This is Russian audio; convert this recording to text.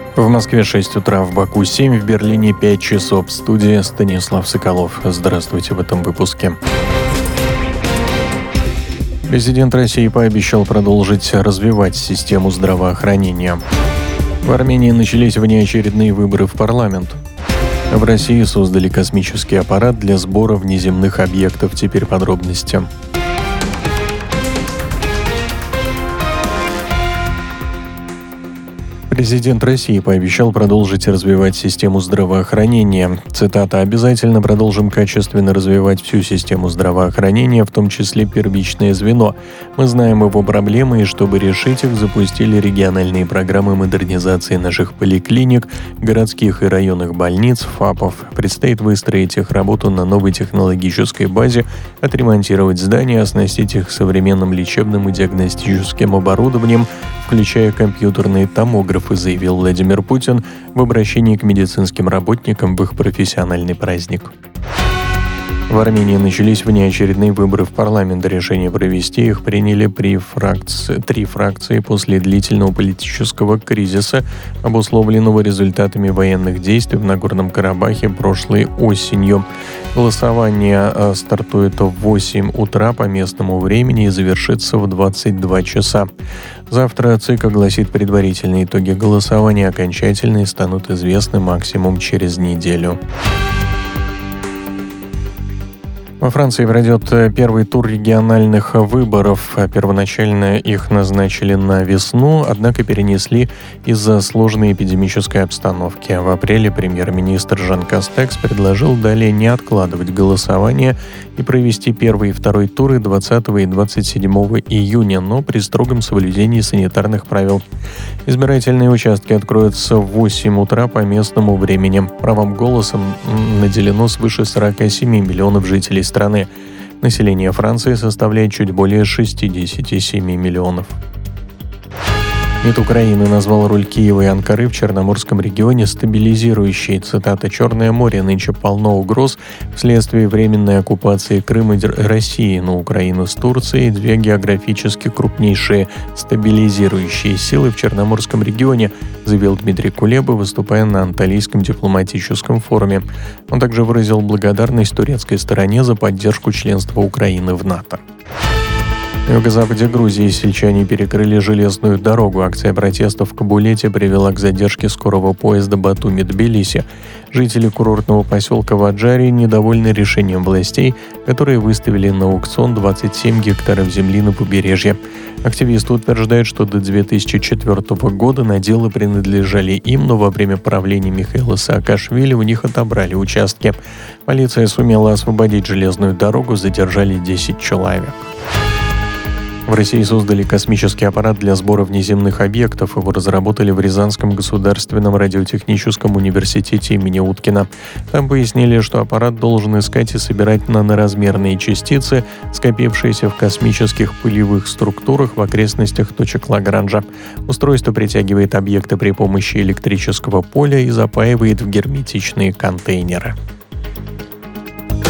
В Москве 6 утра, в Баку 7, в Берлине 5 часов. В студии Станислав Соколов. Здравствуйте в этом выпуске. Президент России пообещал продолжить развивать систему здравоохранения. В Армении начались внеочередные выборы в парламент. В России создали космический аппарат для сбора внеземных объектов. Теперь подробности. Президент России пообещал продолжить развивать систему здравоохранения. Цитата: «Обязательно продолжим качественно развивать всю систему здравоохранения, в том числе первичное звено. Мы знаем его проблемы, и чтобы решить их, запустили региональные программы модернизации наших поликлиник, городских и районных больниц, ФАПов. Предстоит выстроить их работу на новой технологической базе, отремонтировать здания, оснастить их современным лечебным и диагностическим оборудованием, включая компьютерные томографы», заявил Владимир Путин в обращении к медицинским работникам в их профессиональный праздник. В Армении начались внеочередные выборы в парламент. Решение провести их приняли три фракции после длительного политического кризиса, обусловленного результатами военных действий в Нагорном Карабахе прошлой осенью. Голосование стартует в 8 утра по местному времени и завершится в 22 часа. Завтра ЦИК огласит предварительные итоги голосования, окончательные станут известны максимум через неделю. Во Франции пройдет первый тур региональных выборов. Первоначально их назначили на весну, однако перенесли из-за сложной эпидемической обстановки. В апреле премьер-министр Жан Кастекс предложил далее не откладывать голосование и провести первый и второй туры 20 и 27 июня, но при строгом соблюдении санитарных правил. Избирательные участки откроются в 8 утра по местному времени. Правом голоса наделено свыше 47 миллионов жителей страны. Население Франции составляет чуть более 67 миллионов. МИД Украины назвал роль Киева и Анкары в Черноморском регионе стабилизирующей. Цитата: «Черное море нынче полно угроз вследствие временной оккупации Крыма России на Украину с Турцией, две географически крупнейшие стабилизирующие силы в Черноморском регионе», заявил Дмитрий Кулеба, выступая на Анталийском дипломатическом форуме. Он также выразил благодарность турецкой стороне за поддержку членства Украины в НАТО. На юго-западе Грузии сельчане перекрыли железную дорогу. Акция протестов в Кабулете привела к задержке скорого поезда Батуми-Тбилиси. Жители курортного поселка Ваджари недовольны решением властей, которые выставили на аукцион 27 гектаров земли на побережье. Активисты утверждают, что до 2004 года наделы принадлежали им, но во время правления Михаила Саакашвили у них отобрали участки. Полиция сумела освободить железную дорогу, задержали 10 человек. В России создали космический аппарат для сбора внеземных объектов. Его разработали в Рязанском государственном радиотехническом университете имени Уткина. Там пояснили, что аппарат должен искать и собирать наноразмерные частицы, скопившиеся в космических пылевых структурах в окрестностях точек Лагранжа. Устройство притягивает объекты при помощи электрического поля и запаивает в герметичные контейнеры.